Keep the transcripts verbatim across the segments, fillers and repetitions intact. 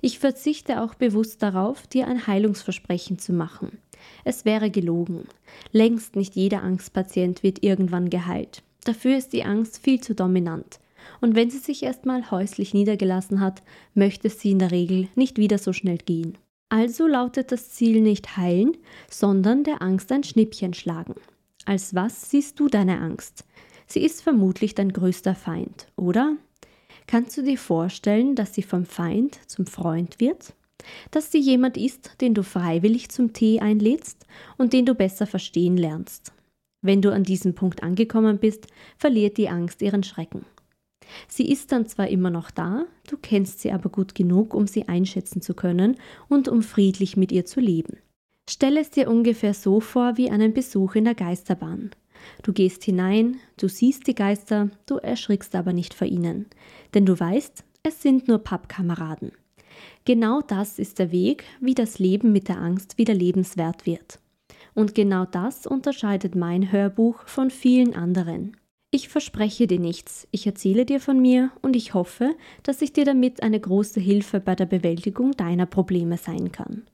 Ich verzichte auch bewusst darauf, dir ein Heilungsversprechen zu machen. Es wäre gelogen. Längst nicht jeder Angstpatient wird irgendwann geheilt. Dafür ist die Angst viel zu dominant. Und wenn sie sich erstmal häuslich niedergelassen hat, möchte sie in der Regel nicht wieder so schnell gehen. Also lautet das Ziel nicht heilen, sondern der Angst ein Schnippchen schlagen. Als was siehst du deine Angst? Sie ist vermutlich dein größter Feind, oder? Kannst du dir vorstellen, dass sie vom Feind zum Freund wird? Dass sie jemand ist, den du freiwillig zum Tee einlädst und den du besser verstehen lernst? Wenn du an diesem Punkt angekommen bist, verliert die Angst ihren Schrecken. Sie ist dann zwar immer noch da, du kennst sie aber gut genug, um sie einschätzen zu können und um friedlich mit ihr zu leben. Stell es dir ungefähr so vor wie einen Besuch in der Geisterbahn. Du gehst hinein, du siehst die Geister, du erschrickst aber nicht vor ihnen, denn du weißt, es sind nur Pappkameraden. Genau das ist der Weg, wie das Leben mit der Angst wieder lebenswert wird. Und genau das unterscheidet mein Hörbuch von vielen anderen. Ich verspreche dir nichts, ich erzähle dir von mir und ich hoffe, dass ich dir damit eine große Hilfe bei der Bewältigung deiner Probleme sein kann.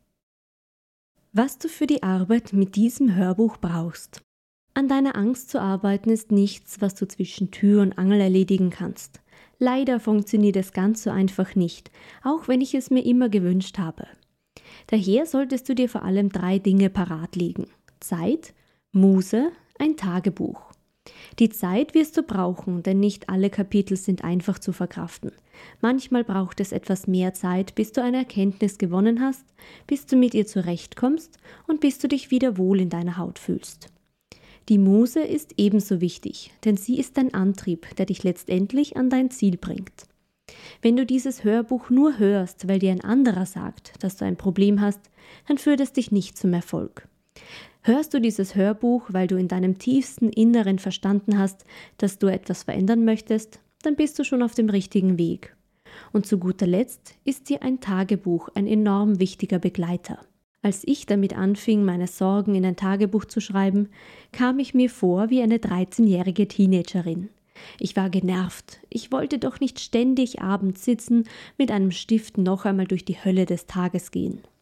Was du für die Arbeit mit diesem Hörbuch brauchst. An deiner Angst zu arbeiten ist nichts, was du zwischen Tür und Angel erledigen kannst. Leider funktioniert es ganz so einfach nicht, auch wenn ich es mir immer gewünscht habe. Daher solltest du dir vor allem drei Dinge parat legen: Zeit, Muse, ein Tagebuch. Die Zeit wirst du brauchen, denn nicht alle Kapitel sind einfach zu verkraften. Manchmal braucht es etwas mehr Zeit, bis du eine Erkenntnis gewonnen hast, bis du mit ihr zurechtkommst und bis du dich wieder wohl in deiner Haut fühlst. Die Muse ist ebenso wichtig, denn sie ist dein Antrieb, der dich letztendlich an dein Ziel bringt. Wenn du dieses Hörbuch nur hörst, weil dir ein anderer sagt, dass du ein Problem hast, dann führt es dich nicht zum Erfolg. Hörst du dieses Hörbuch, weil du in deinem tiefsten Inneren verstanden hast, dass du etwas verändern möchtest, dann bist du schon auf dem richtigen Weg. Und zu guter Letzt ist dir ein Tagebuch ein enorm wichtiger Begleiter. Als ich damit anfing, meine Sorgen in ein Tagebuch zu schreiben, kam ich mir vor wie eine dreizehnjährige Teenagerin. Ich war genervt. Ich wollte doch nicht ständig abends sitzen, mit einem Stift noch einmal durch die Hölle des Tages gehen.